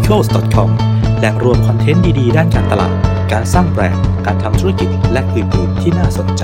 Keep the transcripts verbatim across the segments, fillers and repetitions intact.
Verticals ดอท คอม แหล่งรวมคอนเทนต์ดีๆด้านการตลาดการสร้างแบรนด์การทำธุรกิจและอื่นๆที่น่าสนใจ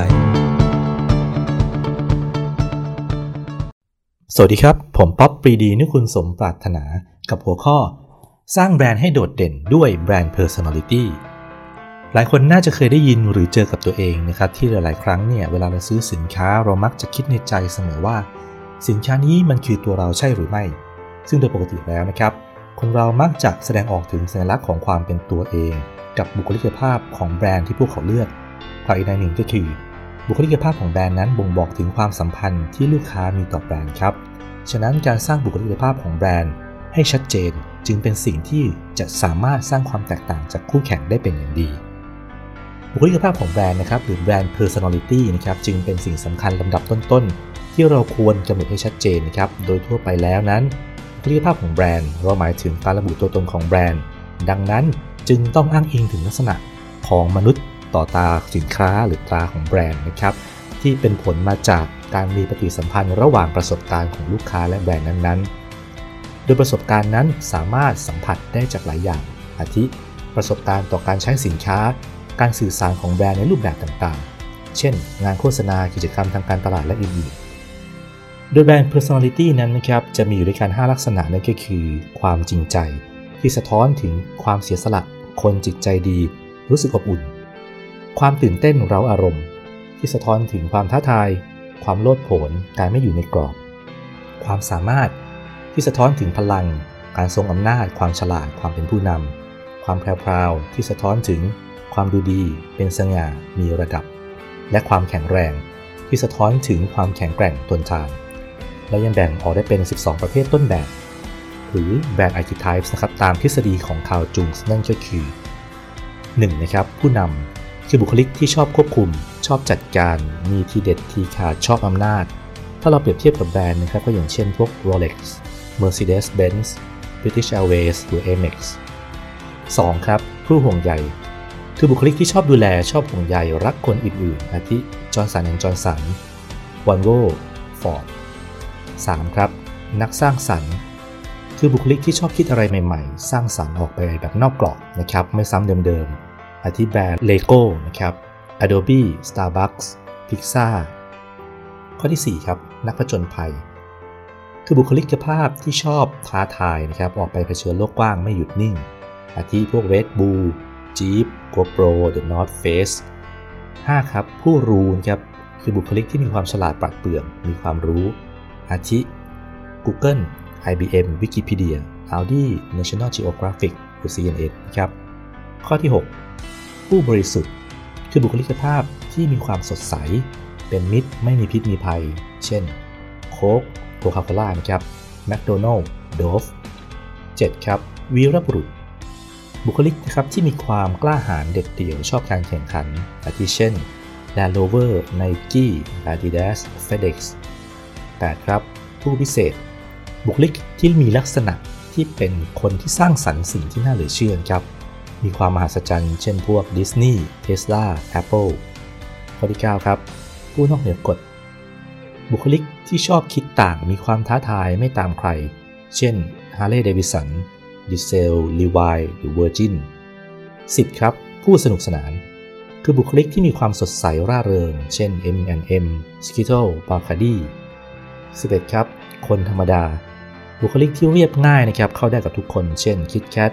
สวัสดีครับผมป๊อปปรีดีนึกคุณสมปรารถนากับหัวข้อสร้างแบรนด์ให้โดดเด่นด้วยแบรนด์ Personality หลายคนน่าจะเคยได้ยินหรือเจอกับตัวเองนะครับที่หลายๆครั้งเนี่ยเวลาเราซื้อสินค้าเรามักจะคิดในใจเสมอว่าสินค้านี้มันคือตัวเราใช่หรือไม่ซึ่งโดยปกติแล้วนะครับคนเรามักจะแสดงออกถึงสัญลักษณ์ของความเป็นตัวเองกับบุคลิกภาพของแบรนด์ที่พวกเขาเลือกอีกในหนึ่งก็คือบุคลิกภาพของแบรนด์นั้นบ่งบอกถึงความสัมพันธ์ที่ลูกค้ามีต่อแบรนด์ครับฉะนั้นการสร้างบุคลิกภาพของแบรนด์ให้ชัดเจนจึงเป็นสิ่งที่จะสามารถสร้างความแตกต่างจากคู่แข่งได้เป็นอย่างดีบุคลิกภาพของแบรนด์นะครับหรือแบรนด์ Personality นะครับจึงเป็นสิ่งสำคัญลำดับต้นๆที่เราควรกำหนดให้ชัดเจนนะครับโดยทั่วไปแล้วนั้นบุคลิกภาพของแบรนด์เราหมายถึงการระบุตัวตนของแบรนด์ดังนั้นจึงต้องอ้างอิงถึงลักษณะของมนุษย์ต่อตาสินค้าหรือตราของแบรนด์นะครับที่เป็นผลมาจากการมีปฏิสัมพันธ์ระหว่างประสบการณ์ของลูกค้าและแบรนด์นั้นๆโดยประสบการณ์นั้นสามารถสัมผัสได้จากหลายอย่างอาทิประสบการณ์ต่อการใช้สินค้าการสื่อสารของแบรนด์ในรูปแบบต่างๆเช่นงานโฆษณากิจกรรมทางการตลาดและอื่นๆโดยแบรนด์ Personality นั้นนะครับจะมีอยู่ด้วยกันห้าลักษณะนั่นก็คือความจริงใจที่สะท้อนถึงความเสียสละคนจิตใจดีรู้สึกอบอุ่นความตื่นเต้นเร้าอารมณ์ที่สะท้อนถึงความท้าทายความโลดโผนการไม่อยู่ในกรอบความสามารถที่สะท้อนถึงพลังการทรงอำนาจความฉลาดความเป็นผู้นำความแพรวๆที่สะท้อนถึงความดูดีเป็นสง่ามีระดับและความแข็งแรงที่สะท้อนถึงความแข็งแกร่งทนทานและยังแบ่งออกได้เป็นสิบสองประเภทต้นแบบหรือแบรนด์ Archetypes นะครับตามทฤษฎีของคาร์ล จุงส์นั่นก็คือหนึ่งนะครับผู้นำคือบุคลิกที่ชอบควบคุมชอบจัดการมีทีเด็ดทีขาดชอบอำนาจถ้าเราเปรียบเทียบกับแบรนด์นะครับก็อย่างเช่นพวก Rolex Mercedes-Benz British Airways หรือ เอ เอ็ม อี ซี สองครับผู้ห่วงใยคือบุคลิกที่ชอบดูแลชอบห่วงใยรักคนอื่นๆอาทิจอห์นสันแอนด์จอห์นสัน Volvo Ford สามครับนักสร้างสรรค์คือบุคลิกที่ชอบคิดอะไรใหม่ๆสร้างสรรค์ออกไปแบบนอกกรอบนะครับไม่ซ้ำเดิมๆอาทิแบรนด์ Lego นะครับ Adobe Starbucks Pixar ข้อที่สี่ครับนักผจญภัยคือบุคลิกภาพที่ชอบท้าทายนะครับออกไปเผชิญโลกกว้างไม่หยุดนิ่งอาทิพวก Red Bull Jeep GoPro The North Face ห้าครับผู้รู้ครับคือบุคลิกที่มีความฉลาดปราดเปรื่องมีความรู้อาทิ Google ไอ บี เอ็ม Wikipedia Audi National Geographic หรือ ซี เอ็น เอ็น นะครับข้อที่หกผู้บริสุทธิ์คือบุคลิกภาพที่มีความสดใสเป็นมิตรไม่มีพิษมีภัยเช่นโค้กโคคาโคล่านะครับแมคโดนัลด์โดฟเจ็ดครับวีรบุรุษบุคลิกนะครับที่มีความกล้าหาญเด็ดเดี่ยวชอบการแข่งขันอาทิเช่น Land Rover Nike Adidas FedEx แปดครับผู้พิเศษบุคลิกที่มีลักษณะที่เป็นคนที่สร้างสรรค์สิ่งที่น่าเหลือเชื่อครับมีความมหัศจรรย์เช่นพวก Disney Tesla Apple ข้อที่เก้าครับผู้นอกเหนือกฎบุคลิกที่ชอบคิดต่างมีความท้าทายไม่ตามใครเช่น Harley Davidson Diesel Levi หรือ Virgin สิบครับผู้สนุกสนานคือบุคลิกที่มีความสดใสร่าเริงเช่น เอ็ม แอนด์ เอ็ม Skittles Bacardi สิบเอ็ดครับคนธรรมดาบุคลิกที่เรียบง่ายนะครับเข้าได้กับทุกคนเช่น KitKat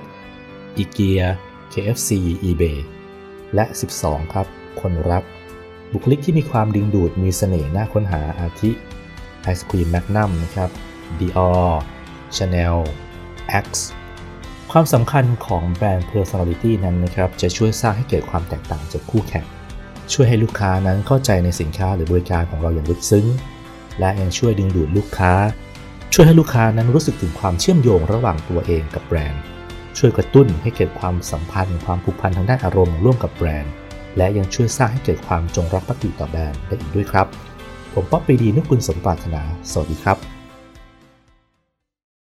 IKEA เค เอฟ ซี eBay และสิบสองครับคนรักบุคลิกที่มีความดึงดูดมีเสน่ห์น่าค้นหาอาทิไอศกรีมแมกนัมนะครับ Dior Chanel Axe ความสำคัญของแบรนด์ Personality นั้นนะครับจะช่วยสร้างให้เกิดความแตกต่างจากคู่แข่งช่วยให้ลูกค้านั้นเข้าใจในสินค้าหรือบริการของเราอย่างลึกซึ้งและยังช่วยดึงดูดลูกค้าช่วยให้ลูกค้านั้นรู้สึกถึงความเชื่อมโยงระหว่างตัวเองกับแบรนด์ช่วยกระตุ้นให้เกิดความสัมพันธ์ความผูกพันทางด้านอารมณ์ร่วมกับแบรนด์และยังช่วยสร้างให้เกิดความจงรักภักดีต่อแบรนด์ได้อีกด้วยครับผมป๊อปปรีดีนึกคุณสมปรารถนาสวัสดีครับ